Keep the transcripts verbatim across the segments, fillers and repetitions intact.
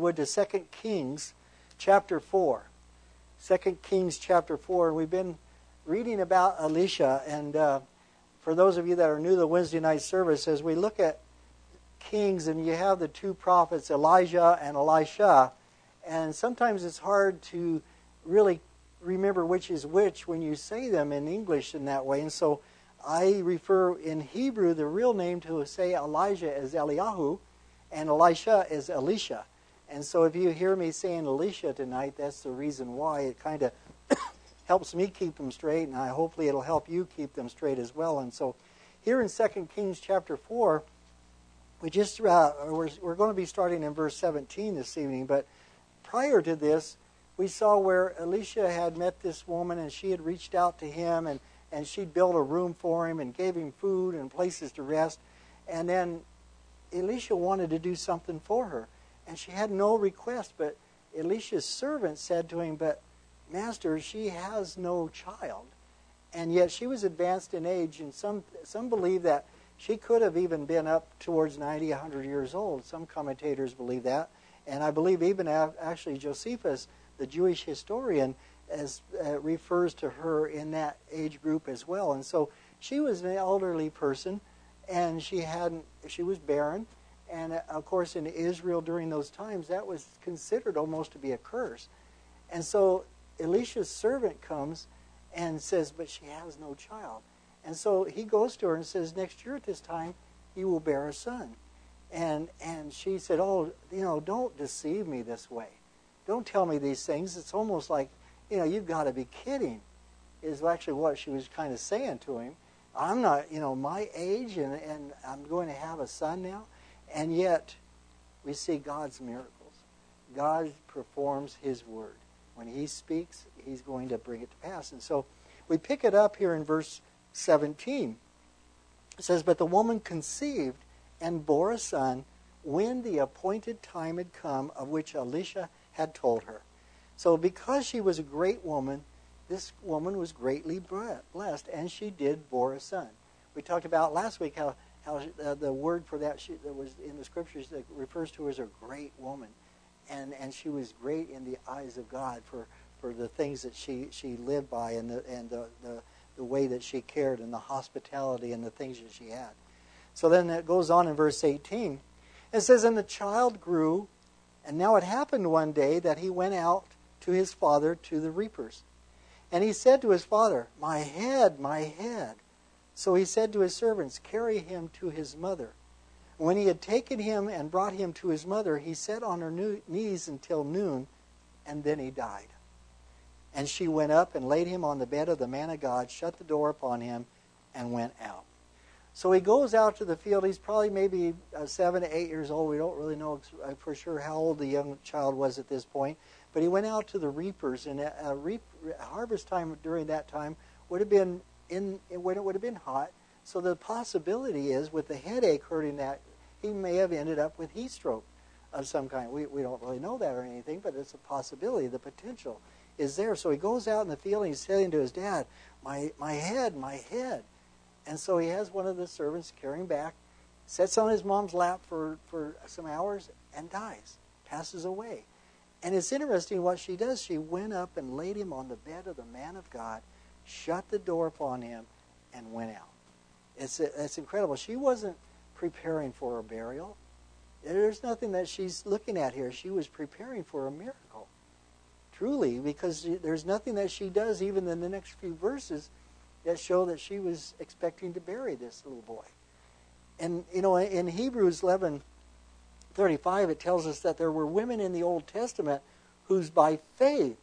would, to Second Kings chapter four. Second Kings chapter four. And we've been reading about Elisha. And uh, for those of you that are new to the Wednesday night service, as we look at Kings, and you have the two prophets, Elijah and Elisha, and sometimes it's hard to really remember which is which when you say them in English in that way. And so I refer in Hebrew the real name to say Elijah as Eliyahu and Elisha as Elisha. And so if you hear me saying Elisha tonight, that's the reason why. It kind of helps me keep them straight, and I hopefully it'll help you keep them straight as well. And so here in Second Kings chapter four, we just uh, we're, we're going to be starting in verse seventeen this evening, but prior to this, we saw where Elisha had met this woman, and she had reached out to him, and, and she'd built a room for him and gave him food and places to rest. And then Elisha wanted to do something for her, and she had no request, but Elisha's servant said to him, "But Master, she has no child." And yet she was advanced in age, and some some believe that she could have even been up towards ninety, one hundred years old. Some commentators believe that. And I believe even actually Josephus, the Jewish historian, as uh, refers to her in that age group as well. And so she was an elderly person, and she hadn't she was barren. And uh, of course in Israel during those times, that was considered almost to be a curse. And so Elisha's servant comes and says, "But she has no child." And so he goes to her and says, "Next year at this time, you will bear a son." And and she said, "Oh, you know, don't deceive me this way. Don't tell me these things. It's almost like, you know, you've got to be kidding," is actually what she was kind of saying to him. "I'm not, you know, my age, and, and I'm going to have a son now." And yet, we see God's miracles. God performs His word. When He speaks, He's going to bring it to pass. And so we pick it up here in verse seventeen. It says, "But the woman conceived and bore a son when the appointed time had come, of which Elisha had told her." So because she was a great woman, this woman was greatly blessed, and she did bore a son. We talked about last week how, how uh, the word for that, she, that was in the scriptures that refers to her as a great woman. And and she was great in the eyes of God for, for the things that she, she lived by, and the and the, the the way that she cared, and the hospitality and the things that she had. So then it goes on in verse eighteen. It says, "And the child grew, and now it happened one day that he went out to his father to the reapers. And he said to his father, 'My head, my head.' So he said to his servants, 'Carry him to his mother.' When he had taken him and brought him to his mother, he sat on her knees until noon, and then he died. And she went up and laid him on the bed of the man of God, shut the door upon him, and went out." So he goes out to the field. He's probably maybe uh, seven to eight years old. We don't really know for sure how old the young child was at this point. But he went out to the reapers, and uh, reap, harvest time during that time would have been in when it would have been hot. So the possibility is, with the headache hurting, that he may have ended up with heat stroke of some kind. We we don't really know that or anything, but it's a possibility. The potential is there. So he goes out in the field, and he's saying to his dad, "My my head, my head." And so he has one of the servants carry him back, sits on his mom's lap for, for some hours, and dies, passes away. And it's interesting what she does. She went up and laid him on the bed of the man of God, shut the door upon him, and went out. It's it's incredible. She wasn't preparing for a burial. There's nothing that she's looking at here. She was preparing for a miracle. Truly, because there's nothing that she does, even in the next few verses, that show that she was expecting to bury this little boy. And, you know, in Hebrews eleven thirty-five, it tells us that there were women in the Old Testament whose by faith,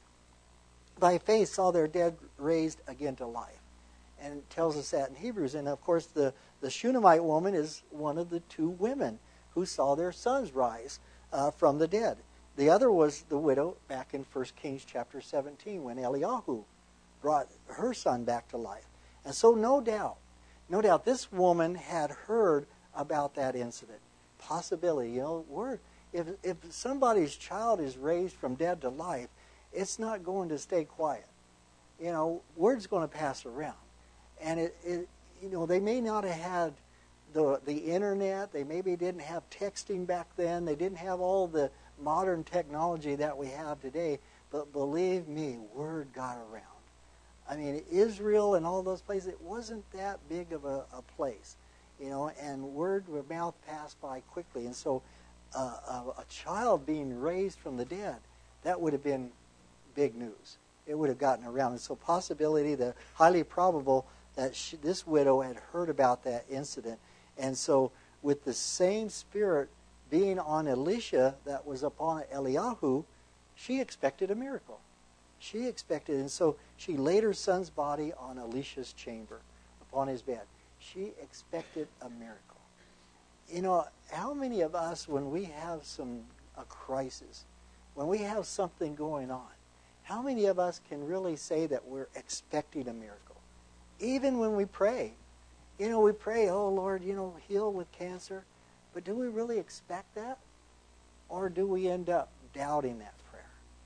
by faith saw their dead raised again to life. And it tells us that in Hebrews. And, of course, the, the Shunammite woman is one of the two women who saw their sons rise uh, from the dead. The other was the widow back in First Kings chapter seventeen, when Eliyahu brought her son back to life. And so no doubt, no doubt this woman had heard about that incident. Possibility, you know, word, if, if somebody's child is raised from dead to life, it's not going to stay quiet. You know, word's going to pass around. And, it, it you know, they may not have had the, the internet. They maybe didn't have texting back then. They didn't have all the, modern technology that we have today, but believe me, word got around. I mean, Israel and all those places, it wasn't that big of a, a place, you know, and word of mouth passed by quickly. And so uh, a, a child being raised from the dead, that would have been big news. It would have gotten around. And so possibility, the highly probable that she, this widow had heard about that incident. And so with the same spirit being on Elisha that was upon Eliyahu, she expected a miracle. She expected, and so she laid her son's body on Elisha's chamber, upon his bed. She expected a miracle. You know, how many of us, when we have some a crisis, when we have something going on, how many of us can really say that we're expecting a miracle? Even when we pray. You know, we pray, oh Lord, you know, heal with cancer. But do we really expect that? Or do we end up doubting that prayer?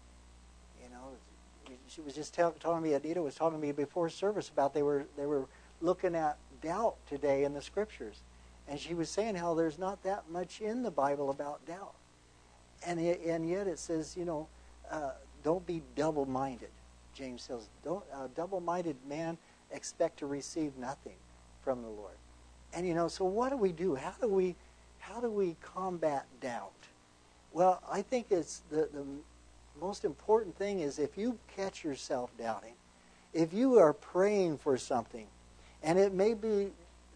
You know, she was just tell, telling me, Anita was talking to me before service about they were they were looking at doubt today in the scriptures. And she was saying how there's not that much in the Bible about doubt. And it, and yet it says, you know, uh, don't be double-minded. James says, don't uh, double-minded man expect to receive nothing from the Lord. And you know, so what do we do? How do we how do we combat doubt? Well, I think it's the, the most important thing is if you catch yourself doubting, if you are praying for something, and it may be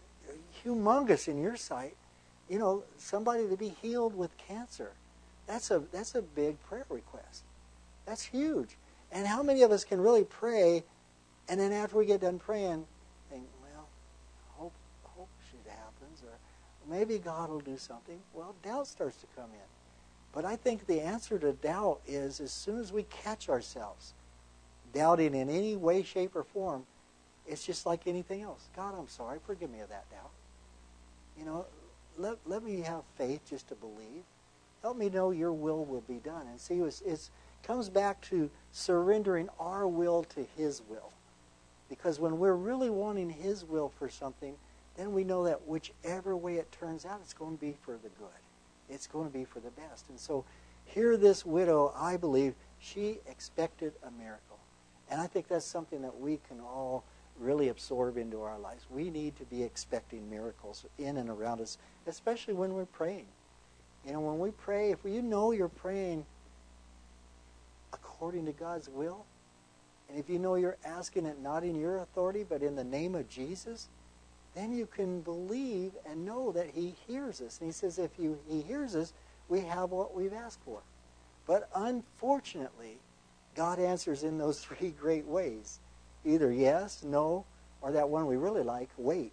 humongous in your sight, you know, somebody to be healed with cancer. That's a that's a big prayer request. That's huge. And how many of us can really pray, and then after we get done praying, think, well, hope hope shit happens, or maybe God will do something. Well, doubt starts to come in. But I think the answer to doubt is as soon as we catch ourselves doubting in any way, shape, or form, it's just like anything else. God, I'm sorry. Forgive me of that doubt. You know, let, let me have faith just to believe. Help me know your will will be done. And see, it's, it's comes back to surrendering our will to his will. Because when we're really wanting his will for something, then we know that whichever way it turns out, it's going to be for the good. It's going to be for the best. And so here this widow, I believe, she expected a miracle. And I think that's something that we can all really absorb into our lives. We need to be expecting miracles in and around us, especially when we're praying. You know, when we pray, if you know you're praying according to God's will, and if you know you're asking it not in your authority, but in the name of Jesus, then you can believe and know that he hears us. And he says if you, he hears us, we have what we've asked for. But unfortunately, God answers in those three great ways. Either yes, no, or that one we really like, wait.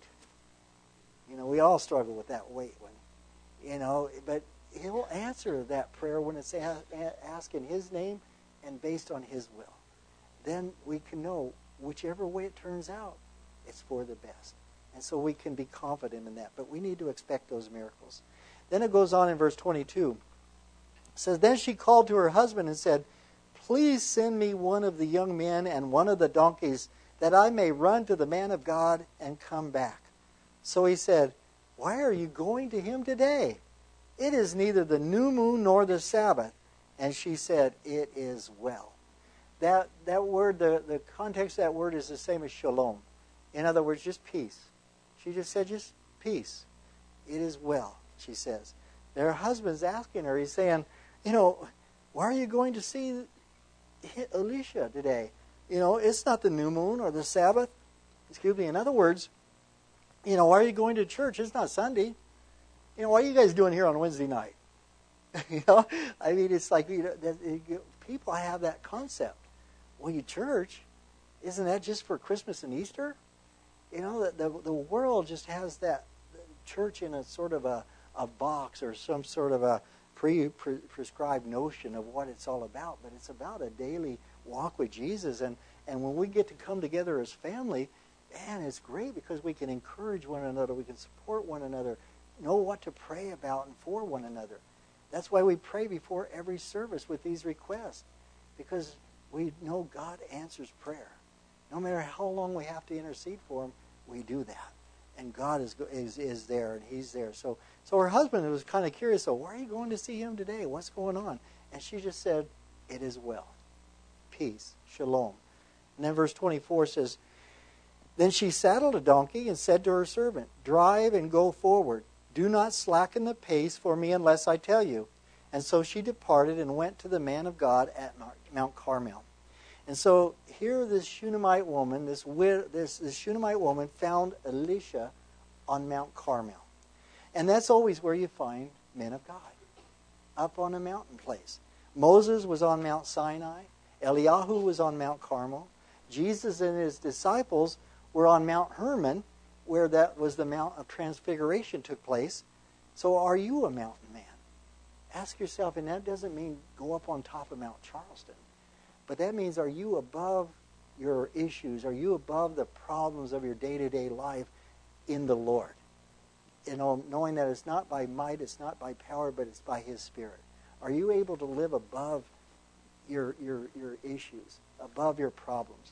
You know, we all struggle with that wait one. You know, but he'll answer that prayer when it's asked in his name and based on his will. Then we can know whichever way it turns out, it's for the best. And so we can be confident in that. But we need to expect those miracles. Then it goes on in verse twenty-two. It says, then she called to her husband and said, please send me one of the young men and one of the donkeys that I may run to the man of God and come back. So he said, why are you going to him today? It is neither the new moon nor the Sabbath. And she said, it is well. That that word, the, the context of that word is the same as shalom. In other words, just peace. She just said, just peace. It is well, she says. Her husband's asking her, he's saying, you know, why are you going to see Elisha today? You know, it's not the new moon or the Sabbath. Excuse me. In other words, you know, why are you going to church? It's not Sunday. You know, what are you guys doing here on Wednesday night? You know, I mean, it's like, you know, that, it, people have that concept. Well, you church, isn't that just for Christmas and Easter? You know, the, the, the world just has that church in a sort of a, a box or some sort of a pre, pre prescribed notion of what it's all about. But it's about a daily walk with Jesus. And, and when we get to come together as family, man, it's great because we can encourage one another. We can support one another, know what to pray about and for one another. That's why we pray before every service with these requests, because we know God answers prayer. No matter how long we have to intercede for him, we do that. And God is is, is there, and he's there. So so her husband was kind of curious, so why are you going to see him today? What's going on? And she just said, it is well. Peace. Shalom. And then verse twenty-four says, then she saddled a donkey and said to her servant, drive and go forward. Do not slacken the pace for me unless I tell you. And so she departed and went to the man of God at Mount Carmel. And so here this Shunammite woman, this, this, this Shunammite woman found Elisha on Mount Carmel. And that's always where you find men of God, up on a mountain place. Moses was on Mount Sinai. Eliyahu was on Mount Carmel. Jesus and his disciples were on Mount Hermon, where that was the Mount of Transfiguration took place. So are you a mountain man? Ask yourself, and that doesn't mean go up on top of Mount Charleston. But that means, are you above your issues? Are you above the problems of your day-to-day life in the Lord? You know, knowing that it's not by might, it's not by power, but it's by His Spirit. Are you able to live above your your your issues, above your problems?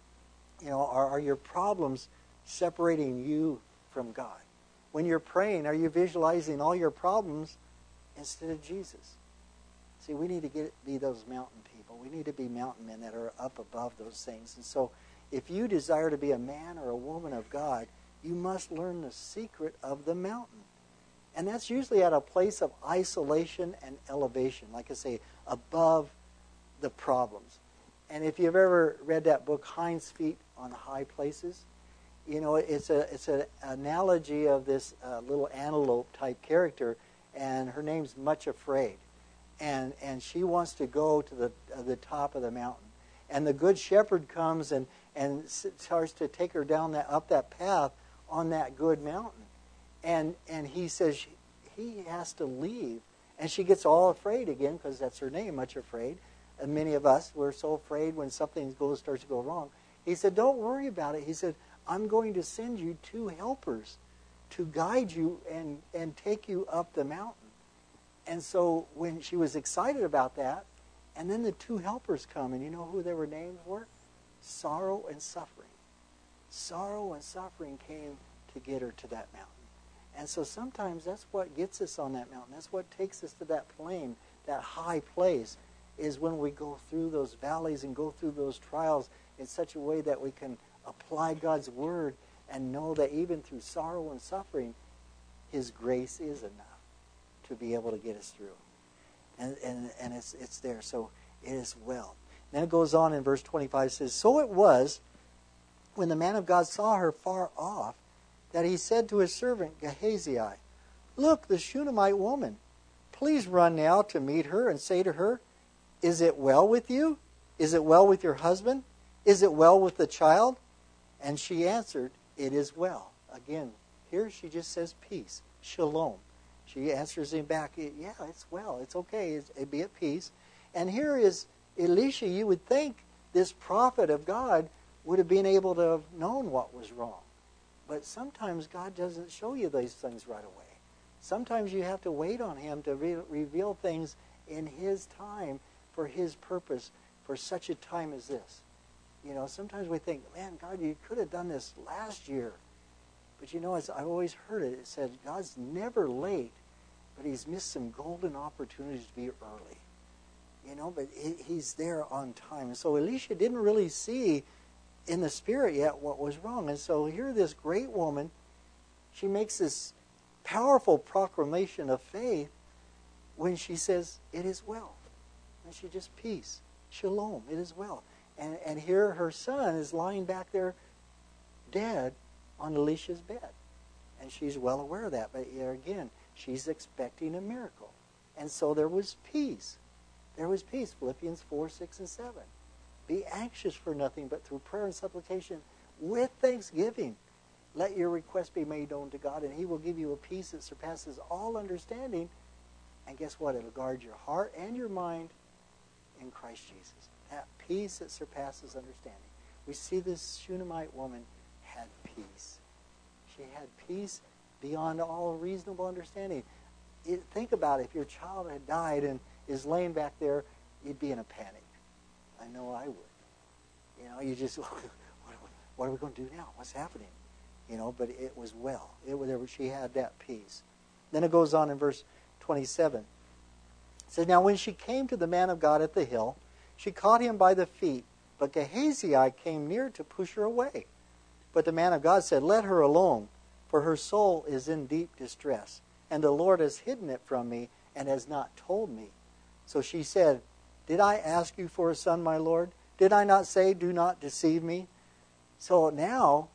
You know, are, are your problems separating you from God? When you're praying, are you visualizing all your problems instead of Jesus? See, we need to get be those mountain people. We need to be mountain men that are up above those things. And so, if you desire to be a man or a woman of God, you must learn the secret of the mountain. And that's usually at a place of isolation and elevation, like I say, above the problems. And if you've ever read that book, Hind's Feet on High Places, you know, it's a it's an analogy of this uh, little antelope type character, and her name's Much Afraid. And and she wants to go to the uh, the top of the mountain. And the good shepherd comes and, and starts to take her down that up that path on that good mountain. And and he says he has to leave. And she gets all afraid again, because that's her name, Much Afraid. And many of us, we're so afraid when something goes starts to go wrong. He said, don't worry about it. He said, I'm going to send you two helpers to guide you and, and take you up the mountain. And so when she was excited about that, and then the two helpers come, and you know who their names were? Sorrow and Suffering. Sorrow and suffering came to get her to that mountain. And so sometimes that's what gets us on that mountain. That's what takes us to that plane, that high place, is when we go through those valleys and go through those trials in such a way that we can apply God's word and know that even through sorrow and suffering, His grace is enough to be able to get us through. And and, and it's it's there. So it is well. Then it goes on in verse twenty-five, says, so it was, when the man of God saw her far off, that he said to his servant Gehazi, look, the Shunammite woman. Please run now to meet her and say to her, is it well with you? Is it well with your husband? Is it well with the child? And she answered, it is well. Again, here she just says peace, shalom. She answers him back, yeah, it's well, it's okay, it's, be at peace. And here is Elisha. You would think this prophet of God would have been able to have known what was wrong. But sometimes God doesn't show you these things right away. Sometimes you have to wait on Him to re- reveal things in His time for His purpose for such a time as this. You know, sometimes we think, man, God, you could have done this last year. But you know, as I've always heard it, it said God's never late, but He's missed some golden opportunities to be early. You know, but he, He's there on time. And so Elisha didn't really see in the spirit yet what was wrong. And so here this great woman, she makes this powerful proclamation of faith when she says, it is well. And she just, peace, shalom, it is well. And, and here her son is lying back there dead on Elisha's bed. And she's well aware of that. But here again, she's expecting a miracle. And so there was peace. There was peace. Philippians four, six, and seven. Be anxious for nothing, but through prayer and supplication with thanksgiving, let your request be made known to God, and He will give you a peace that surpasses all understanding. And guess what? It'll guard your heart and your mind in Christ Jesus. That peace that surpasses understanding. We see this Shunammite woman had peace. She had peace beyond all reasonable understanding. It, think about it. If your child had died and is laying back there, you'd be in a panic. I know I would. You know, you just, what, what are we going to do now? What's happening? You know, but it was well. It was, she had that peace. Then it goes on in verse twenty-seven. It says, now when she came to the man of God at the hill, she caught him by the feet, but Gehazi came near to push her away. But the man of God said, let her alone, for her soul is in deep distress, and the Lord has hidden it from me and has not told me. So she said, did I ask you for a son, my Lord? Did I not say, do not deceive me? So now,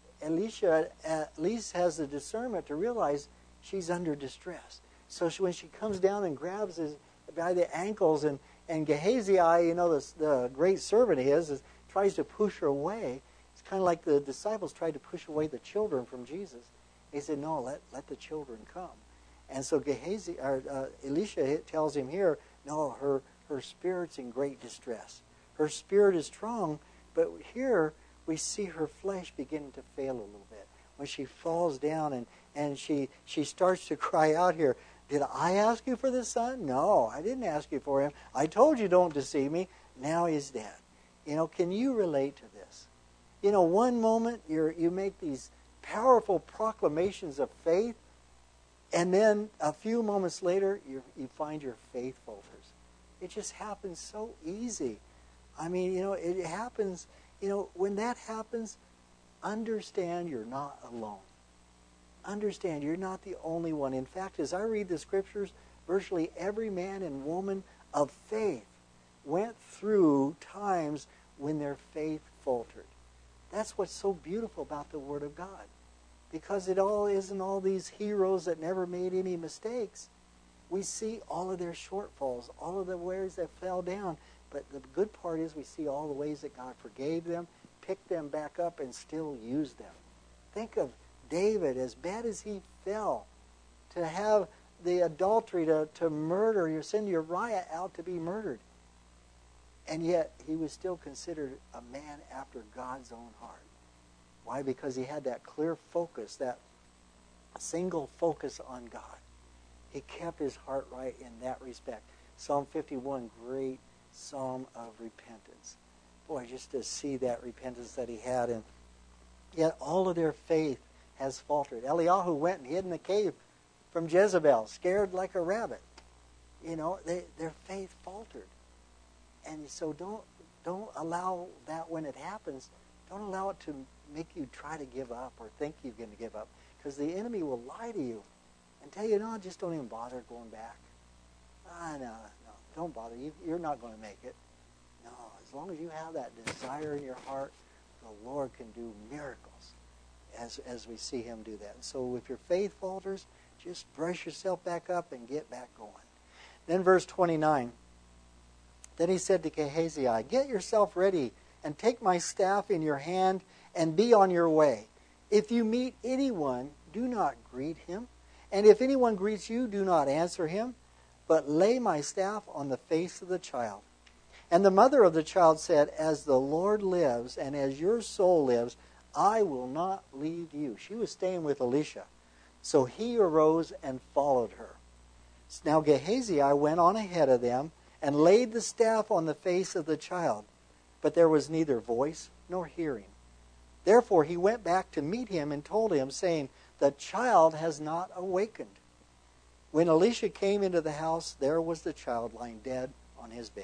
Elisha at least has the discernment to realize she's under distress. So she, when she comes down and grabs his by the ankles, and, and Gehazi, you know, the, the great servant he is, is, tries to push her away. It's kind of like the disciples tried to push away the children from Jesus. He said, no, let, let the children come. And so Gehazi, or, uh, Elisha tells him here, no, her, her spirit's in great distress. Her spirit is strong, but here we see her flesh beginning to fail a little bit. When she falls down and, and she, she starts to cry out here, did I ask you for this son? No, I didn't ask you for him. I told you don't deceive me. Now he's dead. You know, can you relate to this? You know, one moment you you make these powerful proclamations of faith, and then a few moments later you you find your faith falters. It just happens so easy. I mean, you know, it happens, you know, when that happens, understand you're not alone. Understand you're not the only one. In fact, as I read the scriptures, virtually every man and woman of faith went through times when their faith faltered. That's what's so beautiful about the Word of God. Because it all isn't all these heroes that never made any mistakes. We see all of their shortfalls, all of the ways that fell down. But the good part is we see all the ways that God forgave them, picked them back up, and still used them. Think of David, as bad as he fell, to have the adultery, to, to murder, you send Uriah out to be murdered. And yet he was still considered a man after God's own heart. Why? Because he had that clear focus, that single focus on God. He kept his heart right in that respect. Psalm fifty-one, great psalm of repentance. Boy, just to see that repentance that he had. And yet all of their faith has faltered. Eliyahu went and hid in the cave from Jezebel, scared like a rabbit. You know, they, their faith faltered. And so don't don't allow that when it happens, don't allow it to make you try to give up or think you're going to give up. Because the enemy will lie to you and tell you, no, just don't even bother going back. Ah, no, no, don't bother. You, you're not going to make it. No, as long as you have that desire in your heart, the Lord can do miracles as, as we see him do that. And so if your faith falters, just brush yourself back up and get back going. Then verse twenty-nine. Then he said to Gehazi, get yourself ready and take my staff in your hand and be on your way. If you meet anyone, do not greet him. And if anyone greets you, do not answer him, but lay my staff on the face of the child. And the mother of the child said, as the Lord lives and as your soul lives, I will not leave you. She was staying with Elisha. So he arose and followed her. Now Gehazi went on ahead of them and laid the staff on the face of the child, but there was neither voice nor hearing. Therefore he went back to meet him and told him, saying, the child has not awakened. When Elisha came into the house, there was the child lying dead on his bed.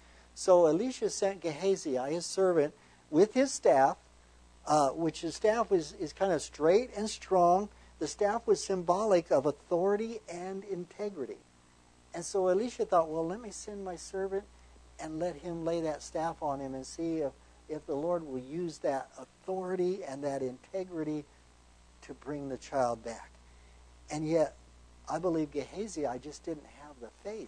So Elisha sent Gehazi, his servant, with his staff, uh, which his staff was, is kind of straight and strong. The staff was symbolic of authority and integrity. And so Elisha thought, well, let me send my servant and let him lay that staff on him and see if, if the Lord will use that authority and that integrity to bring the child back. And yet, I believe Gehazi just didn't have the faith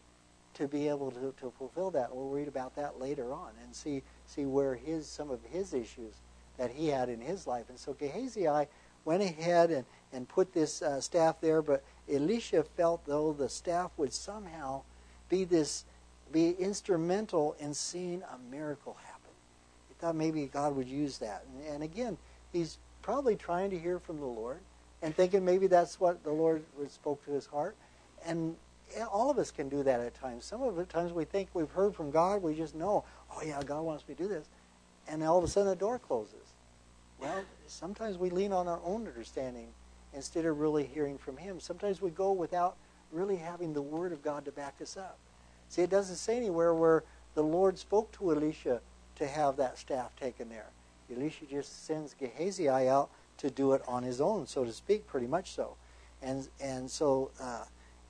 to be able to, to fulfill that. We'll read about that later on and see see where his some of his issues that he had in his life. And so Gehazi went ahead and, and put this uh, staff there, but Elisha felt though the staff would somehow be this be instrumental in seeing a miracle happen. He thought maybe God would use that. And, and again, he's probably trying to hear from the Lord and thinking maybe that's what the Lord spoke to his heart. And all of us can do that at times. Some of the times we think we've heard from God, we just know, oh yeah, God wants me to do this. And all of a sudden the door closes. Well, sometimes we lean on our own understanding instead of really hearing from him. Sometimes we go without really having the Word of God to back us up. See, it doesn't say anywhere where the Lord spoke to Elisha to have that staff taken there. Elisha just sends Gehazi out to do it on his own, so to speak, pretty much so. And and so, uh,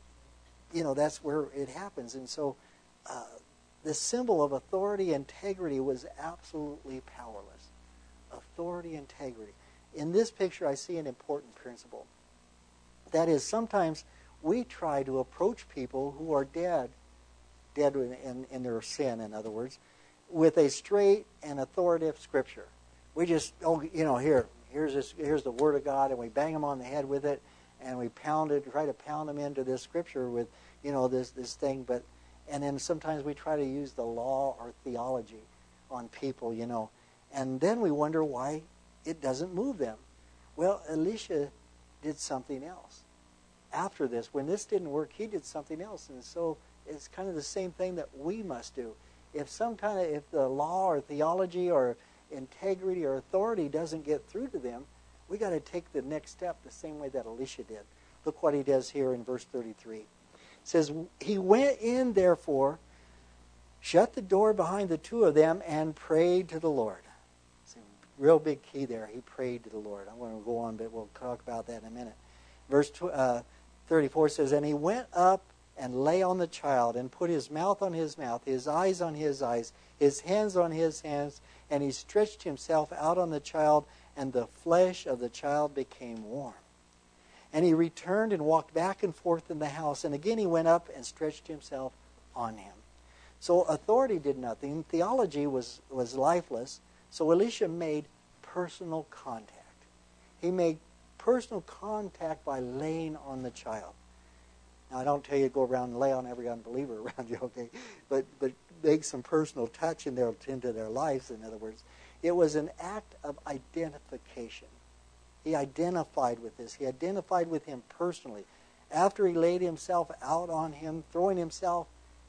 you know, that's where it happens. And so uh, the symbol of authority, integrity was absolutely powerless. Authority, integrity. In this picture, I see an important principle. That is, sometimes we try to approach people who are dead, dead in, in, in their sin, in other words, with a straight and authoritative scripture. We just, oh, you know, here, here's this, here's the Word of God, and we bang them on the head with it, and we pound it, try to pound them into this scripture with, you know, this this thing. But, and then sometimes we try to use the law or theology on people, you know, and then we wonder why it doesn't move them. Well, Elisha did something else. After this, when this didn't work, he did something else, and so it's kind of the same thing that we must do. If some kind of, if the law or theology or integrity or authority doesn't get through to them, we got to take the next step the same way that Elisha did. Look what he does here in verse thirty-three. It says, he went in, therefore, shut the door behind the two of them, and prayed to the Lord. It's a real big key there. He prayed to the Lord. I'm going to go on, but we'll talk about that in a minute. Verse uh, thirty-four says, and he went up and lay on the child, and put his mouth on his mouth, his eyes on his eyes, his hands on his hands, and he stretched himself out on the child, and the flesh of the child became warm. And he returned and walked back and forth in the house, and again he went up and stretched himself on him. So authority did nothing. Theology was, was lifeless. So Elisha made personal contact. He made personal contact by laying on the child. Now, I don't tell you to go around and lay on every unbeliever around you, okay? But but make some personal touch in their, into their lives, in other words. It was an act of identification. He identified with this. He identified with him personally. After he laid himself out on him, throwing himself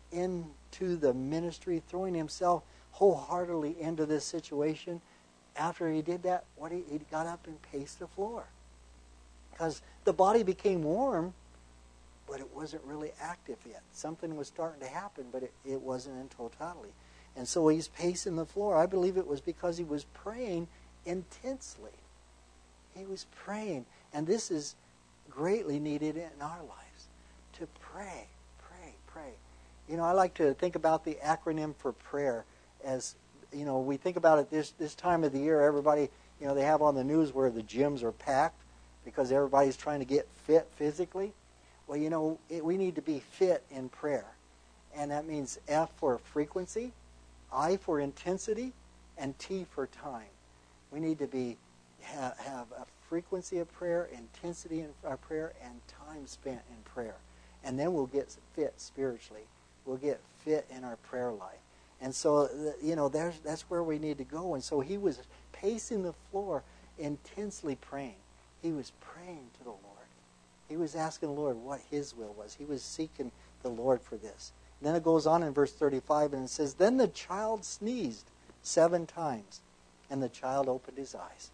into the ministry, throwing himself wholeheartedly into this situation, after he did that, what he, he got up and paced the floor. Because the body became warm, but it wasn't really active yet. Something was starting to happen, but it, it wasn't in totality. And so he's pacing the floor. I believe it was because he was praying intensely. He was praying. And this is greatly needed in our lives. To pray, pray, pray. You know, I like to think about the acronym for prayer as, you know, we think about it this, this time of the year. Everybody, you know, they have on the news where the gyms are packed because everybody's trying to get fit physically. Well, you know, it, we need to be fit in prayer. And that means F for frequency, I for intensity, and T for time. We need to be have, have a frequency of prayer, intensity in our prayer, and time spent in prayer. And then we'll get fit spiritually. We'll get fit in our prayer life. And so, you know, there's, that's where we need to go. And so he was pacing the floor, intensely praying. He was praying to the Lord. He was asking the Lord what his will was. He was seeking the Lord for this. And then it goes on in verse thirty-five, and it says, then the child sneezed seven times, and the child opened his eyes.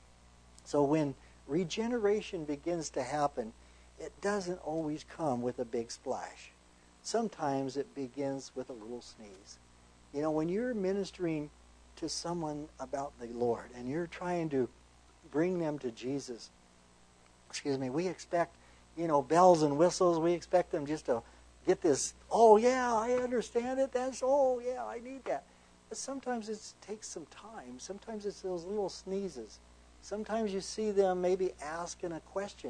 So when regeneration begins to happen, it doesn't always come with a big splash. Sometimes it begins with a little sneeze. You know, when you're ministering to someone about the Lord, and you're trying to bring them to Jesus, excuse me, we expect, you know, bells and whistles. We expect them just to get this, oh, yeah, I understand it. That's, oh, yeah, I need that. But sometimes it takes some time. Sometimes it's those little sneezes. Sometimes you see them maybe asking a question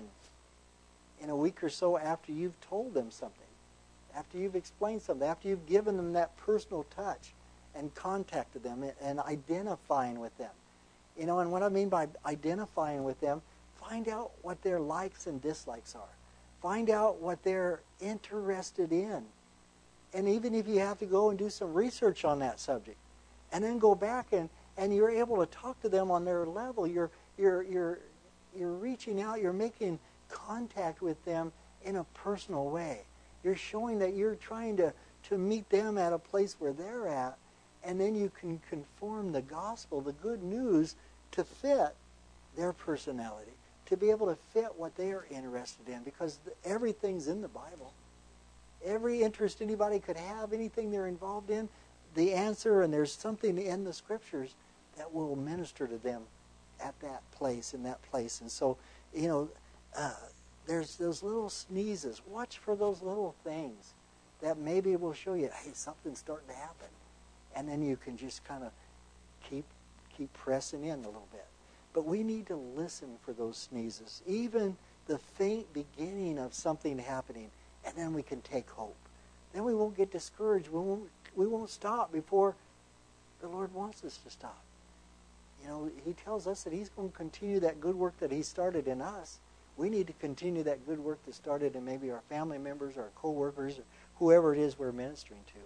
in a week or so after you've told them something, after you've explained something, after you've given them that personal touch and contacted them and identifying with them. You know, and what I mean by identifying with them, find out what their likes and dislikes are. Find out what they're interested in. And even if you have to go and do some research on that subject, and then go back and, and you're able to talk to them on their level, you're you're you're you're reaching out, you're making contact with them in a personal way. You're showing that you're trying to, to meet them at a place where they're at, and then you can conform the gospel, the good news, to fit their personality, to be able to fit what they are interested in, because everything's in the Bible. Every interest anybody could have, anything they're involved in, the answer, and there's something in the Scriptures that will minister to them at that place, in that place. And so, you know, uh, there's those little sneezes. Watch for those little things that maybe will show you, hey, something's starting to happen. And then you can just kind of keep keep pressing in a little bit. But we need to listen for those sneezes, even the faint beginning of something happening, and then we can take hope. Then we won't get discouraged. We won't, we won't stop before the Lord wants us to stop. You know, He tells us that He's going to continue that good work that He started in us. We need to continue that good work that started in maybe our family members, our co-workers, or whoever it is we're ministering to.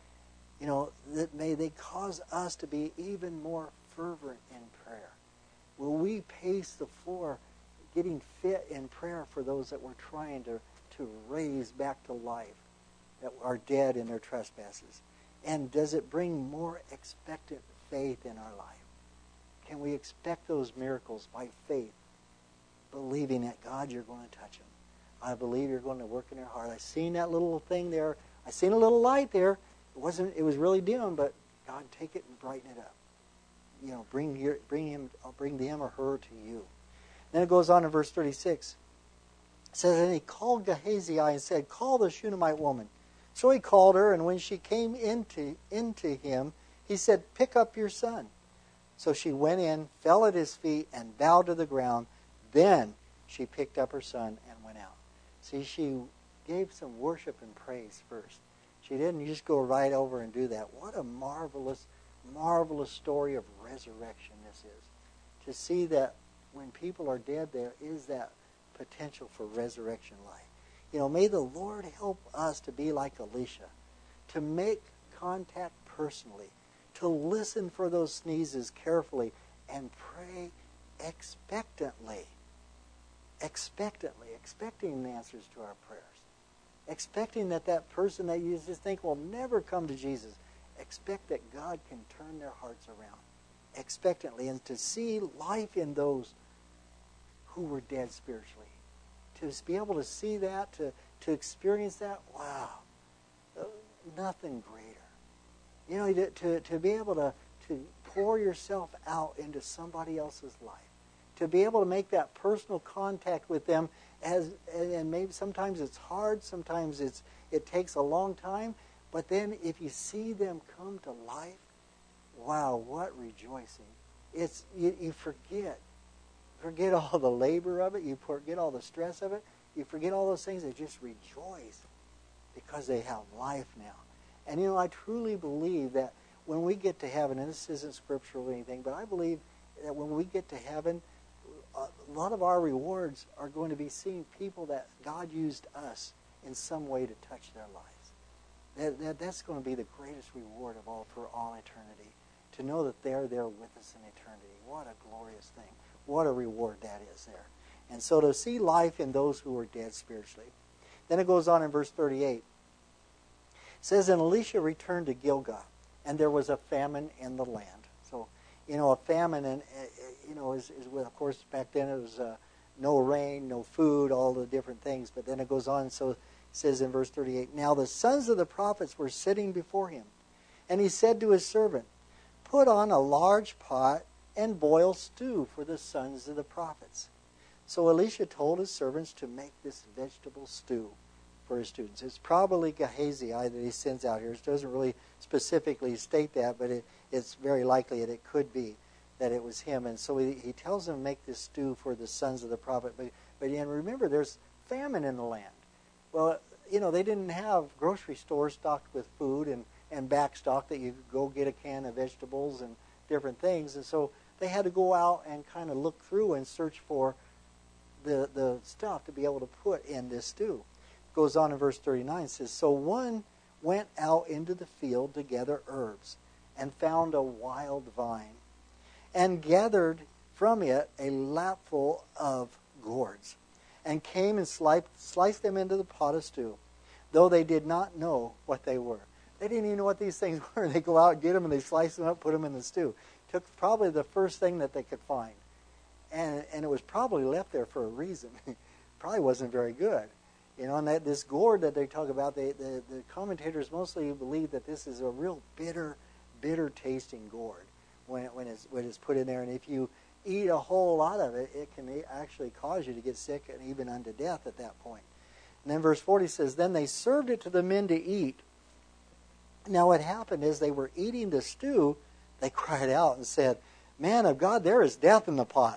You know, that may they cause us to be even more fervent in prayer. Will we pace the floor getting fit in prayer for those that we're trying to, to raise back to life, that are dead in their trespasses? And does it bring more expectant faith in our life? Can we expect those miracles by faith, believing that, God, you're going to touch them? I believe you're going to work in their heart. I seen that little thing there. I seen a little light there. It wasn't. It was really dim, but God, take it and brighten it up. You know, bring your, bring him, I'll bring him or her to you. Then it goes on in verse thirty-six. It says, and he called Gehazi and said, call the Shunammite woman. So he called her, and when she came into into him, he said, pick up your son. So she went in, fell at his feet, and bowed to the ground. Then she picked up her son and went out. See, she gave some worship and praise first. She didn't just go right over and do that. What a marvelous, marvelous story of resurrection this is. To see that when people are dead, there is that potential for resurrection life. You know, may the Lord help us to be like Elisha, to make contact personally, to listen for those sneezes carefully, and pray expectantly. Expectantly, expecting answers to our prayers. Expecting that that person that you just think will never come to Jesus, expect that God can turn their hearts around. Expectantly, and to see life in those who were dead spiritually. To be able to see that, to, to experience that, wow, nothing greater. You know, to, to, to be able to, to pour yourself out into somebody else's life. To be able to make that personal contact with them, as and maybe sometimes it's hard, sometimes it's it takes a long time, but then if you see them come to life, wow, what rejoicing. It's you, you forget. Forget all the labor of it, you forget all the stress of it, you forget all those things, and just rejoice because they have life now. And you know, I truly believe that when we get to heaven, and this isn't scriptural or anything, but I believe that when we get to heaven, a lot of our rewards are going to be seeing people that God used us in some way to touch their lives. That, that, that's going to be the greatest reward of all for all eternity. To know that they're there with us in eternity. What a glorious thing. What a reward that is there. And so to see life in those who are dead spiritually. Then it goes on in verse thirty-eight. It says, and Elisha returned to Gilgal, and there was a famine in the land. So, you know, a famine, and you know, is, is of course back then it was uh, no rain, no food, all the different things. But then it goes on, so it says in verse thirty-eight, now the sons of the prophets were sitting before him, and he said to his servant, put on a large pot and boil stew for the sons of the prophets. So Elisha told his servants to make this vegetable stew for his students. It's probably Gehazi that he sends out here. It doesn't really specifically state that, but it, it's very likely that it could be that it was him. And so he, he tells them to make this stew for the sons of the prophet. But, but and remember, there's famine in the land. Well, you know, they didn't have grocery stores stocked with food and, and back stock that you could go get a can of vegetables and different things. And so they had to go out and kind of look through and search for the, the stuff to be able to put in this stew. It goes on in verse thirty-nine. It says, so one went out into the field to gather herbs and found a wild vine and gathered from it a lapful of gourds and came and sliced, sliced them into the pot of stew, though they did not know what they were. They didn't even know what these things were. They go out, get them, and they slice them up, put them in the stew. Took probably the first thing that they could find. and and it was probably left there for a reason. Probably wasn't very good. You know, and that this gourd that they talk about, they, the, the commentators mostly believe that this is a real bitter, bitter tasting gourd when, when, it's, when it's put in there. And if you eat a whole lot of it, it can actually cause you to get sick and even unto death at that point. And then verse forty says, then they served it to the men to eat. Now what happened is they were eating the stew, they cried out and said, man of God, there is death in the pot.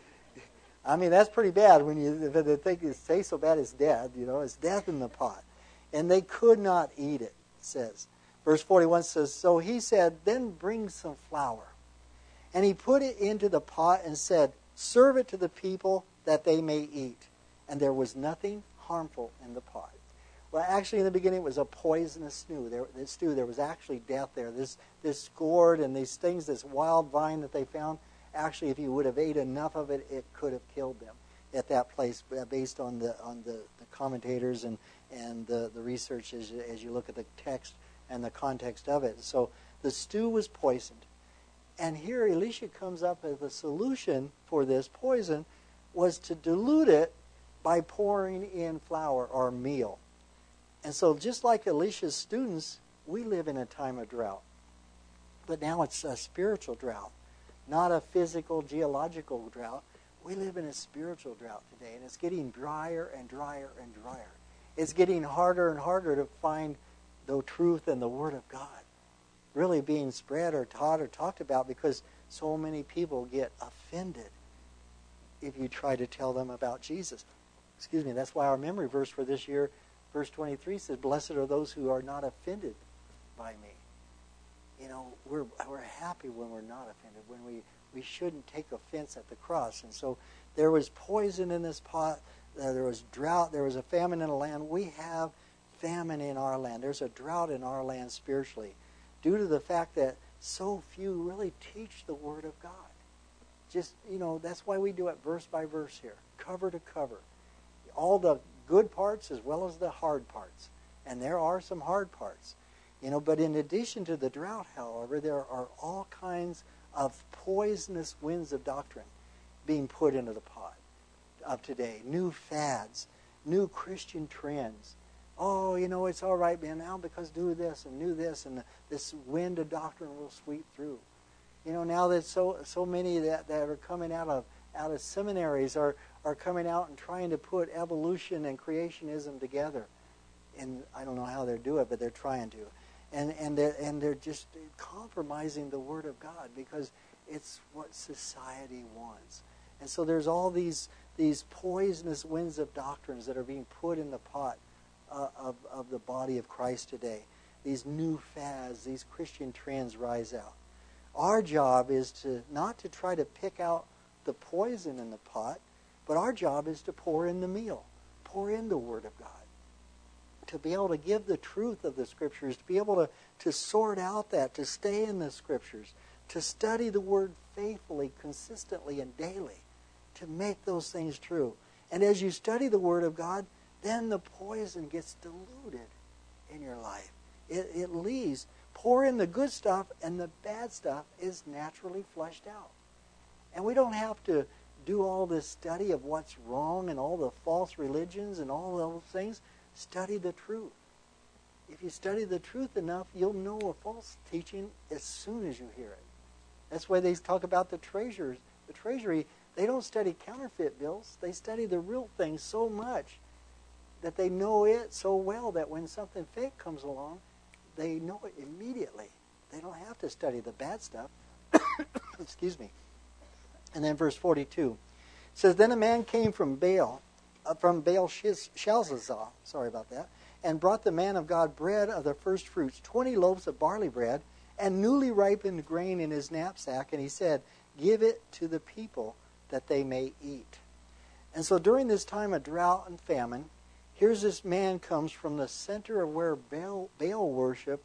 I mean, that's pretty bad when you if they think it tastes so bad it's dead, you know, it's death in the pot. And they could not eat it, it says. Verse forty-one says, so he said, then bring some flour. And he put it into the pot and said, serve it to the people that they may eat. And there was nothing harmful in the pot. Well, actually, in the beginning, it was a poisonous stew. There, this stew, there was actually death there. This, this gourd and these things, this wild vine that they found, actually, if you would have ate enough of it, it could have killed them at that place, based on the on the, the commentators and, and the, the research as, as you look at the text and the context of it. So the stew was poisoned. And here Elisha comes up with a solution for this poison was to dilute it by pouring in flour or meal. And so just like Elisha's students, we live in a time of drought. But now it's a spiritual drought, not a physical, geological drought. We live in a spiritual drought today, and it's getting drier and drier and drier. It's getting harder and harder to find the truth and the Word of God really being spread or taught or talked about, because so many people get offended if you try to tell them about Jesus. Excuse me, that's why our memory verse for this year, verse twenty-three, says, blessed are those who are not offended by me. You know, we're we're happy when we're not offended, when we, we shouldn't take offense at the cross. And so there was poison in this pot, uh, there was drought, there was a famine in the land. We have famine in our land. There's a drought in our land spiritually due to the fact that so few really teach the Word of God. Just, you know, that's why we do it verse by verse here, cover to cover. All the good parts as well as the hard parts. And there are some hard parts. You know, but in addition to the drought, however, there are all kinds of poisonous winds of doctrine being put into the pot of today. New fads, new Christian trends. Oh, you know, it's all right, man, now because do this and do this, and this wind of doctrine will sweep through. You know, now that so so many that, that are coming out of out of seminaries are, are coming out and trying to put evolution and creationism together. And I don't know how they do it, but they're trying to. And and they're, and they're just compromising the Word of God because it's what society wants. And so there's all these these poisonous winds of doctrines that are being put in the pot uh, of, of the body of Christ today. These new fads, these Christian trends rise out. Our job is to not to try to pick out the poison in the pot, but our job is to pour in the meal, pour in the Word of God. To be able to give the truth of the Scriptures, to be able to, to sort out that, to stay in the Scriptures, to study the Word faithfully, consistently, and daily, to make those things true. And as you study the Word of God, then the poison gets diluted in your life. It, it leaves. Pour in the good stuff, and the bad stuff is naturally flushed out. And we don't have to do all this study of what's wrong and all the false religions and all those things. Study the truth. If you study the truth enough, you'll know a false teaching as soon as you hear it. That's why they talk about the treasures. The treasury, they don't study counterfeit bills. They study the real thing so much that they know it so well that when something fake comes along, they know it immediately. They don't have to study the bad stuff. Excuse me. And then verse forty-two says, then a man came from Baal, uh, from Baal Shalzazah, sorry about that, and brought the man of God bread of the first fruits, twenty loaves of barley bread, and newly ripened grain in his knapsack. And he said, give it to the people that they may eat. And so during this time of drought and famine, here's this man comes from the center of where Baal, Baal worship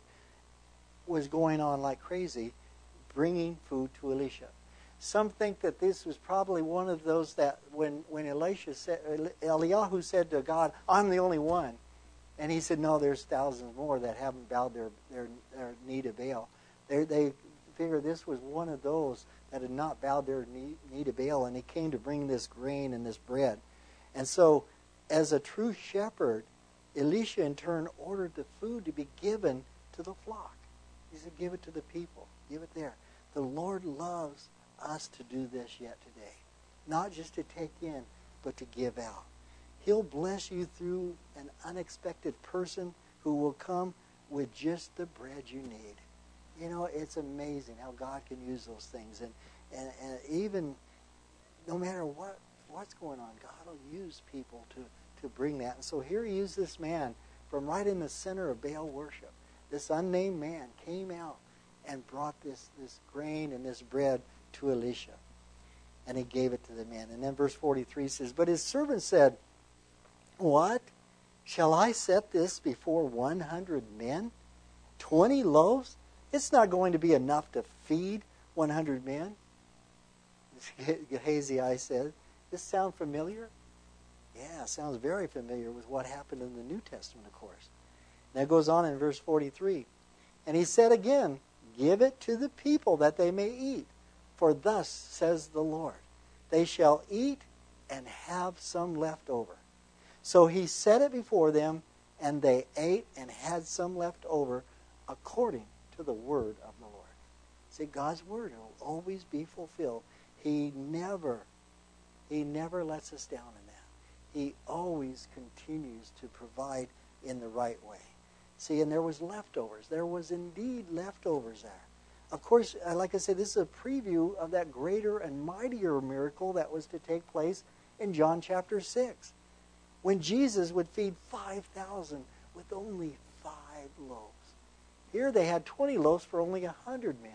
was going on like crazy, bringing food to Elisha. Some think that this was probably one of those that when, when Elisha said, Eliyahu said to God, I'm the only one. And he said, no, there's thousands more that haven't bowed their, their, their knee to Baal. They, they figure this was one of those that had not bowed their knee, knee to Baal, and he came to bring this grain and this bread. And so, as a true shepherd, Elisha in turn ordered the food to be given to the flock. He said, give it to the people. Give it there. The Lord loves us to do this yet today. Not just to take in, but to give out. He'll bless you through an unexpected person who will come with just the bread you need. You know, it's amazing how God can use those things. And, and, and even no matter what what's going on, God will use people to, to bring that. And so here he used this man from right in the center of Baal worship. This unnamed man came out and brought this, this grain and this bread to Elisha. And he gave it to the man. And then verse forty-three says, but his servant said, what? Shall I set this before one hundred men? Twenty loaves? It's not going to be enough to feed one hundred men. Gehazi said, this sound familiar? Yeah, sounds very familiar with what happened in the New Testament, of course. Now it goes on in verse forty-three. And he said again, give it to the people that they may eat. For thus says the Lord, they shall eat and have some left over. So he set it before them, and they ate and had some left over according to the word of the Lord. See, God's word will always be fulfilled. He never, he never lets us down in that. He always continues to provide in the right way. See, and there was leftovers. There was indeed leftovers there. Of course, like I said, this is a preview of that greater and mightier miracle that was to take place in John chapter six, when Jesus would feed five thousand with only five loaves. Here they had twenty loaves for only one hundred men.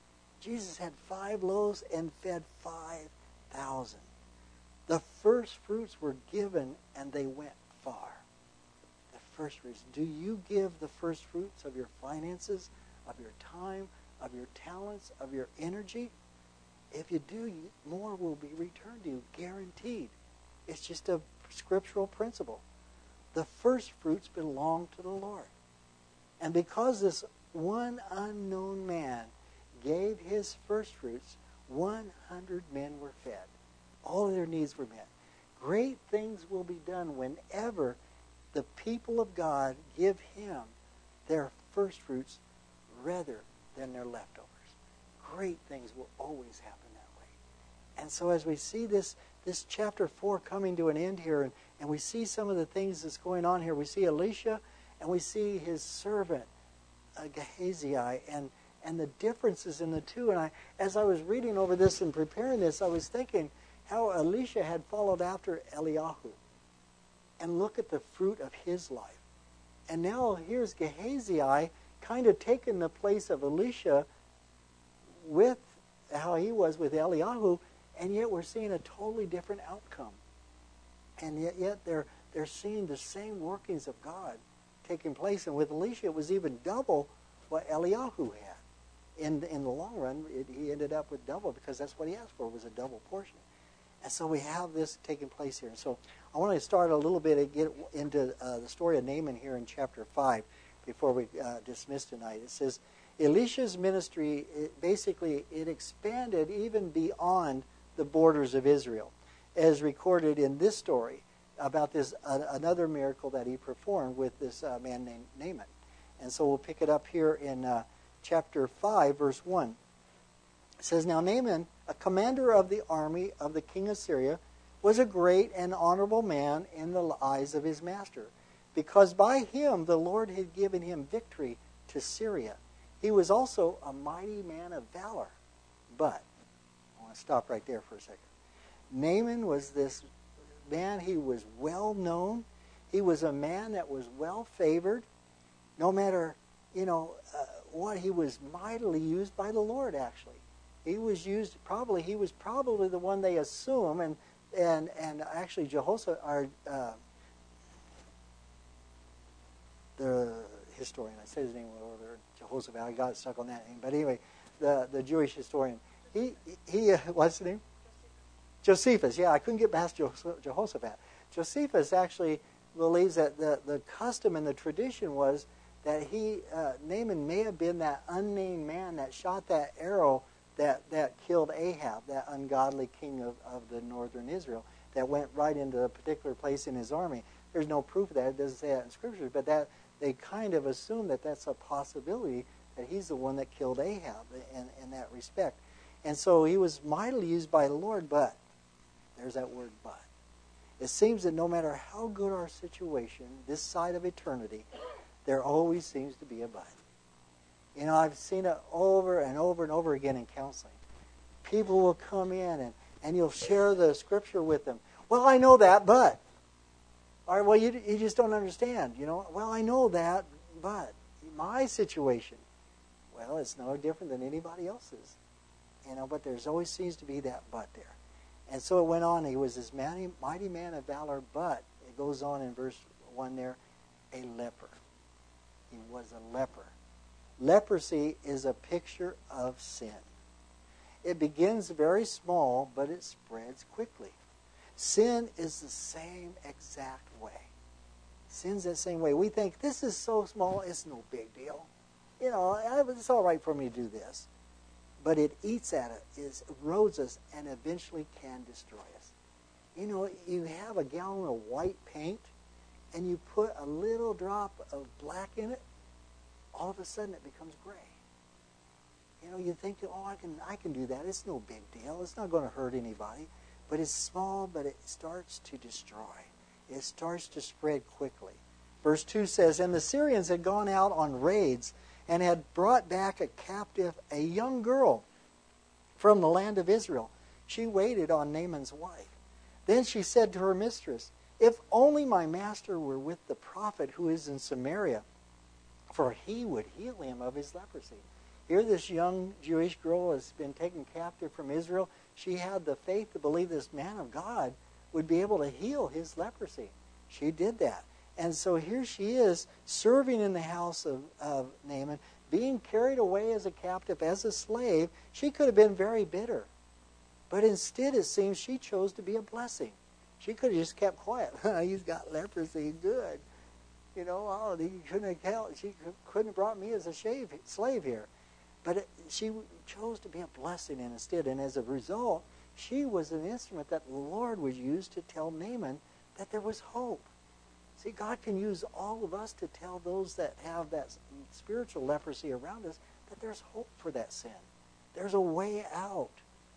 Jesus had five loaves and fed five thousand. The first fruits were given and they went far. The first fruits. Do you give the first fruits of your finances, of your time, of your talents, of your energy? If you do, more will be returned to you, guaranteed. It's just a scriptural principle. The first fruits belong to the Lord. And because this one unknown man gave his first fruits, one hundred men were fed. All of their needs were met. Great things will be done whenever the people of God give him their first fruits rather than their leftovers. Great things will always happen that way. And so as we see this, this chapter four coming to an end here, and, and we see some of the things that's going on here, we see Elisha and we see his servant, uh, Gehazi, and, and the differences in the two. And I, as I was reading over this and preparing this, I was thinking how Elisha had followed after Eliyahu. And look at the fruit of his life. And now here's Gehazi kind of taking the place of Elisha with how he was with Eliyahu, and yet we're seeing a totally different outcome. And yet, yet they're they're seeing the same workings of God taking place. And with Elisha, it was even double what Eliyahu had. In in the long run, it, he ended up with double because that's what he asked for, was a double portion. And so we have this taking place here. And so I want to start a little bit and get into uh, the story of Naaman here in chapter five before we uh, dismiss tonight. It says, Elisha's ministry, it basically, it expanded even beyond the borders of Israel, as recorded in this story about this uh, another miracle that he performed with this uh, man named Naaman. And so we'll pick it up here in uh, chapter five, verse one. It says, now Naaman, a commander of the army of the king of Syria, was a great and honorable man in the eyes of his master, because by him the Lord had given him victory to Syria. He was also a mighty man of valor. But, I want to stop right there for a second. Naaman was this man, he was well known. He was a man that was well favored. No matter, you know, uh, what, he was mightily used by the Lord, actually. He was used, probably, he was probably the one they assume, and and and actually Jehoshaphat, our, uh, the historian, I said his name over, Jehoshaphat, I got stuck on that name, but anyway, the, the Jewish historian, he, he uh, what's the name? Josephus, yeah, I couldn't get past Jehoshaphat. Josephus actually believes that the, the custom and the tradition was that he, uh, Naaman may have been that unnamed man that shot that arrow that, that killed Ahab, that ungodly king of, of the northern Israel, that went right into a particular place in his army. There's no proof of that. It doesn't say that in Scripture, but that they kind of assume that that's a possibility, that he's the one that killed Ahab in, in that respect. And so he was mightily used by the Lord, but, there's that word but. It seems that no matter how good our situation, this side of eternity, there always seems to be a but. You know, I've seen it over and over and over again in counseling. People will come in and, and you'll share the Scripture with them. Well, I know that, but. All right, well, you, you just don't understand, you know. Well, I know that, but my situation, well, it's no different than anybody else's. You know, but there's always seems to be that but there. And so it went on. He was this mighty, mighty man of valor, but it goes on in verse one there, a leper. He was a leper. Leprosy is a picture of sin. It begins very small, but it spreads quickly. Sin is the same exact way. Sin's the same way. We think, this is so small, it's no big deal. You know, it's all right for me to do this. But it eats at it, it erodes us, and eventually can destroy us. You know, you have a gallon of white paint, and you put a little drop of black in it, all of a sudden it becomes gray. You know, you think, oh, I can, I can do that. It's no big deal. It's not going to hurt anybody. But it's small, but it starts to destroy. It starts to spread quickly. Verse two says, and the Syrians had gone out on raids and had brought back a captive, a young girl from the land of Israel. She waited on Naaman's wife. Then she said to her mistress, if only my master were with the prophet who is in Samaria, for he would heal him of his leprosy. Here this young Jewish girl has been taken captive from Israel. She had the faith to believe this man of God would be able to heal his leprosy. She did that. And so here she is, serving in the house of, of Naaman, being carried away as a captive, as a slave. She could have been very bitter. But instead, it seems she chose to be a blessing. She could have just kept quiet. He's got leprosy, good. You know, oh, he couldn't have helped. She couldn't have brought me as a shave, slave here. But it, she chose to be a blessing instead. And as a result, she was an instrument that the Lord would use to tell Naaman that there was hope. See, God can use all of us to tell those that have that spiritual leprosy around us that there's hope for that sin. There's a way out.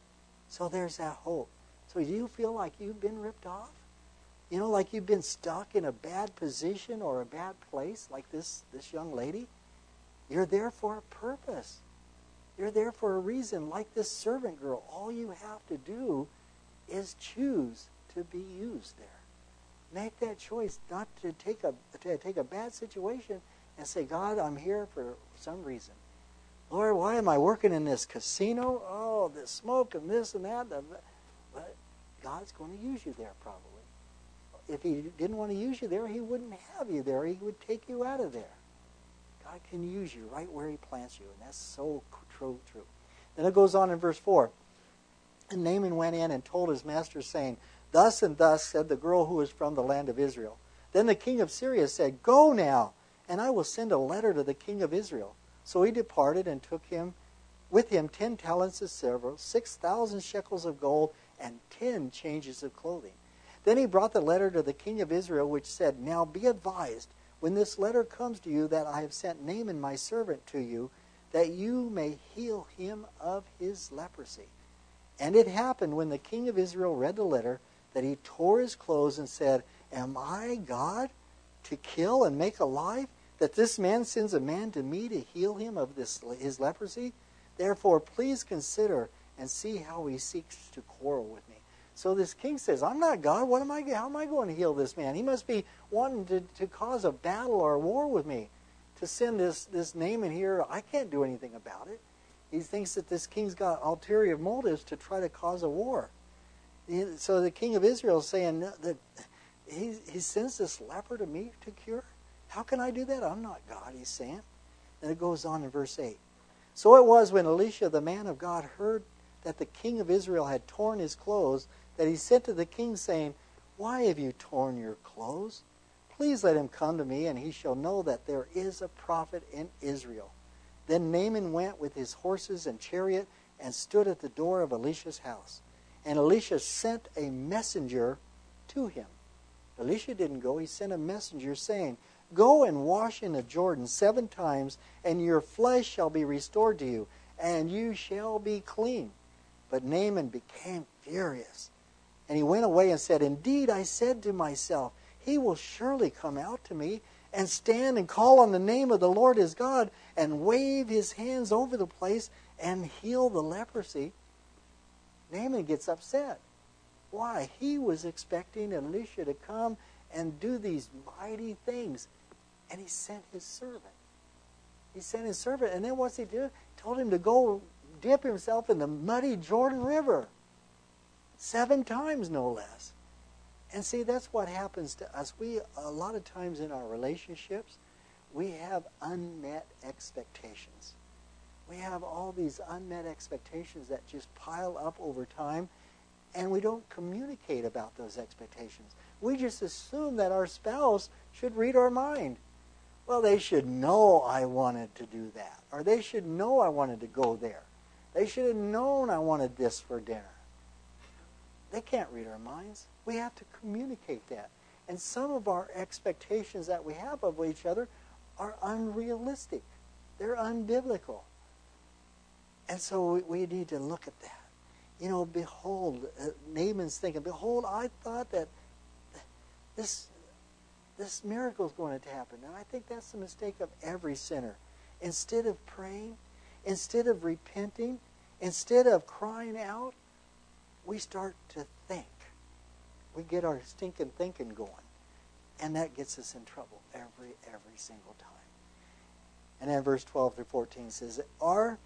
So there's that hope. So do you feel like you've been ripped off? You know, like you've been stuck in a bad position or a bad place, like this, this young lady? You're there for a purpose. You're there for a reason, like this servant girl. All you have to do is choose to be used there. Make that choice not to take a to take a bad situation and say, God, I'm here for some reason. Lord, why am I working in this casino? Oh, the smoke and this and that. But God's going to use you there probably. If he didn't want to use you there, he wouldn't have you there. He would take you out of there. God can use you right where he plants you, and that's so true, true. Then it goes on in verse four. And Naaman went in and told his master, saying, thus and thus said the girl who was from the land of Israel. Then the king of Syria said, go now, and I will send a letter to the king of Israel. So he departed and took him with him ten talents of silver, six thousand shekels of gold, and ten changes of clothing. Then he brought the letter to the king of Israel, which said, now be advised, when this letter comes to you, that I have sent Naaman my servant to you, that you may heal him of his leprosy. And it happened when the king of Israel read the letter, that he tore his clothes and said, am I God to kill and make alive, that this man sends a man to me to heal him of this his leprosy? Therefore, please consider and see how he seeks to quarrel with me. So this king says, I'm not God. What am I? How am I going to heal this man? He must be wanting to, to cause a battle or a war with me, to send this, this Naaman here. I can't do anything about it. He thinks that this king's got ulterior motives to try to cause a war. So the king of Israel is saying that he, he sends this leper to me to cure? How can I do that? I'm not God, he's saying. And it goes on in verse eight. So it was when Elisha, the man of God, heard that the king of Israel had torn his clothes, that he sent to the king, saying, why have you torn your clothes? please let him come to me, and he shall know that there is a prophet in Israel. Then Naaman went with his horses and chariot and stood at the door of Elisha's house. And Elisha sent a messenger to him. Elisha didn't go. He sent a messenger saying, go and wash in the Jordan seven times, and your flesh shall be restored to you, and you shall be clean. But Naaman became furious. And he went away and said, indeed, I said to myself, he will surely come out to me and stand and call on the name of the Lord his God and wave his hands over the place and heal the leprosy. Naaman gets upset. Why? He was expecting Elisha to come and do these mighty things. And he sent his servant. He sent his servant. And then what's he do? He told him to go dip himself in the muddy Jordan River. Seven times, no less. And see, that's what happens to us. We, a lot of times in our relationships, we have unmet expectations. We have all these unmet expectations that just pile up over time, and we don't communicate about those expectations. We just assume that our spouse should read our mind. Well, they should know I wanted to do that, or they should know I wanted to go there. They should have known I wanted this for dinner. They can't read our minds. We have to communicate that. And some of our expectations that we have of each other are unrealistic. They're unbiblical. And so we, we need to look at that. You know, behold, uh, Naaman's thinking, behold, I thought that this, this miracle is going to happen. And I think that's the mistake of every sinner. Instead of praying, instead of repenting, instead of crying out, we start to think. We get our stinking thinking going. And that gets us in trouble every, every single time. And then verse twelve through fourteen says, are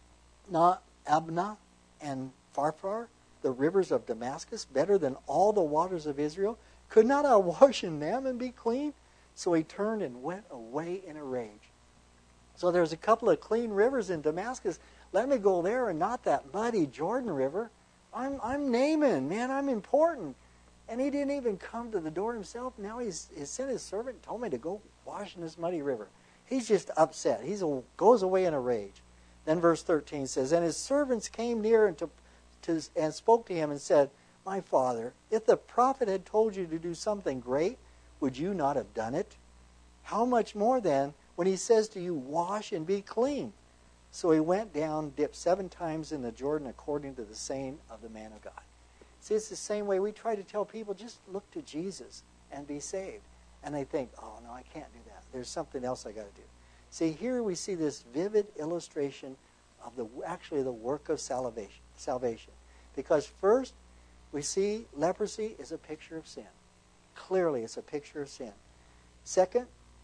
not Abna and Pharpar, the rivers of Damascus, better than all the waters of Israel? Could not I wash in them and be clean? So he turned and went away in a rage. So there's a couple of clean rivers in Damascus. Let me go there and not that muddy Jordan River. I'm I'm Naaman, man, I'm important. And he didn't even come to the door himself. Now he's, he's sent his servant and told me to go wash in this muddy river. He's just upset. He goes away in a rage. Then verse thirteen says, and his servants came near and, to, to, and spoke to him and said, my father, if the prophet had told you to do something great, would you not have done it? How much more then when he says to you, wash and be clean? So he went down, dipped seven times in the Jordan according to the saying of the man of God. See, it's the same way we try to tell people, just look to Jesus and be saved. And they think, oh, no, I can't do that. There's something else I got to do. See, here we see this vivid illustration of the actually the work of salvation. Salvation, because first we see leprosy is a picture of sin. Clearly, it's a picture of sin. Second,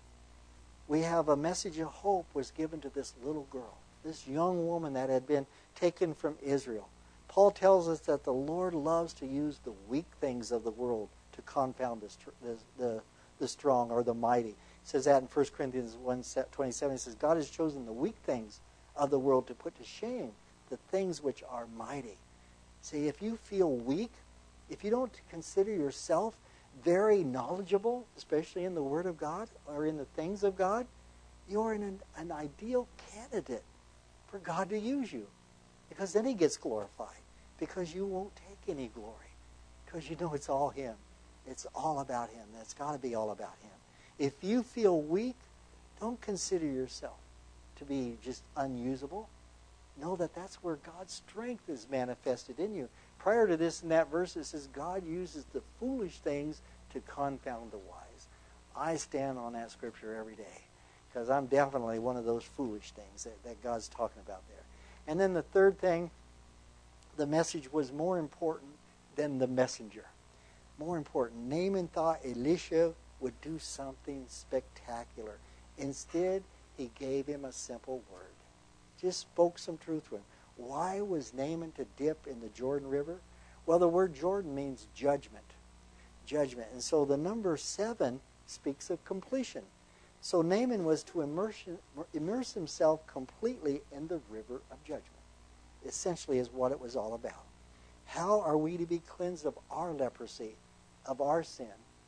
we have a message of hope was given to this little girl, this young woman that had been taken from Israel. Paul tells us that the Lord loves to use the weak things of the world to confound the, the, the, the strong or the mighty. He says that in First Corinthians one twenty-seven. He says, God has chosen the weak things of the world to put to shame the things which are mighty. See, if you feel weak, if you don't consider yourself very knowledgeable, especially in the Word of God or in the things of God, you're in an, an ideal candidate for God to use you. Because then he gets glorified. Because you won't take any glory. Because you know it's all him. It's all about him. It's got to be all about him. If you feel weak, don't consider yourself to be just unusable. Know that that's where God's strength is manifested in you. Prior to this, in that verse, it says God uses the foolish things to confound the wise. I stand on that scripture every day. Because I'm definitely one of those foolish things that, that God's talking about there. And then the third thing, the message was more important than the messenger. More important. Naaman thought Elisha would do something spectacular. Instead, he gave him a simple word. Just spoke some truth to him. Why was Naaman to dip in the Jordan River? Well, the word Jordan means judgment. Judgment. And so the number seven speaks of completion. So Naaman was to immerse, immerse himself completely in the river of judgment. Essentially is what it was all about. How are we to be cleansed of our leprosy, of our sin?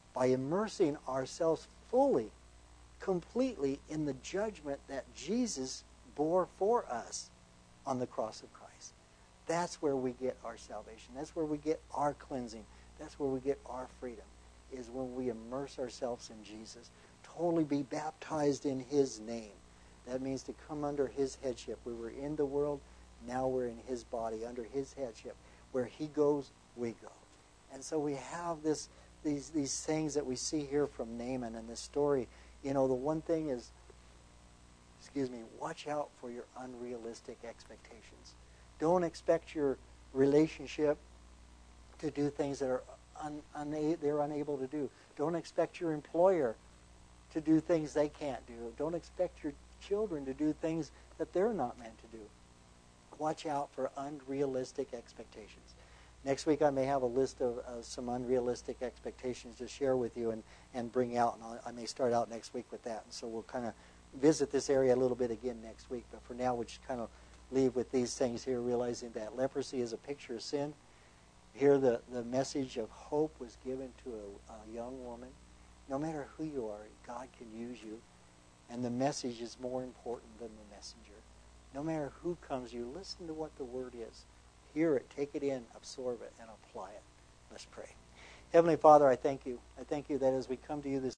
by immersing ourselves fully, completely in the judgment that Jesus bore for us on the cross of Christ. That's where we get our salvation. That's where we get our cleansing. That's where we get our freedom, is when we immerse ourselves in Jesus. Totally be baptized in his name. That means to come under his headship. We were in the world, now we're in his body, under his headship. Where he goes, we go. And so we have this these these things that we see here from Naaman in this story. You know, the one thing is, excuse me, watch out for your unrealistic expectations. Don't expect your relationship to do things that are un, una, they're unable to do. Don't expect your employer to do things they can't do. Don't expect your children to do things that they're not meant to do. Watch out for unrealistic expectations. Next week I may have a list of uh, some unrealistic expectations to share with you and, and bring out, and I'll, I may start out next week with that. And so we'll kind of visit this area a little bit again next week. But for now, we'll just kind of leave with these things here, realizing that leprosy is a picture of sin. Here the, the message of hope was given to a, a young woman. No matter who you are, God can use you. And the message is more important than the messenger. No matter who comes to you, listen to what the word is. Hear it, take it in, absorb it, and apply it. Let's pray. Heavenly Father, I thank you. I thank you that as we come to you this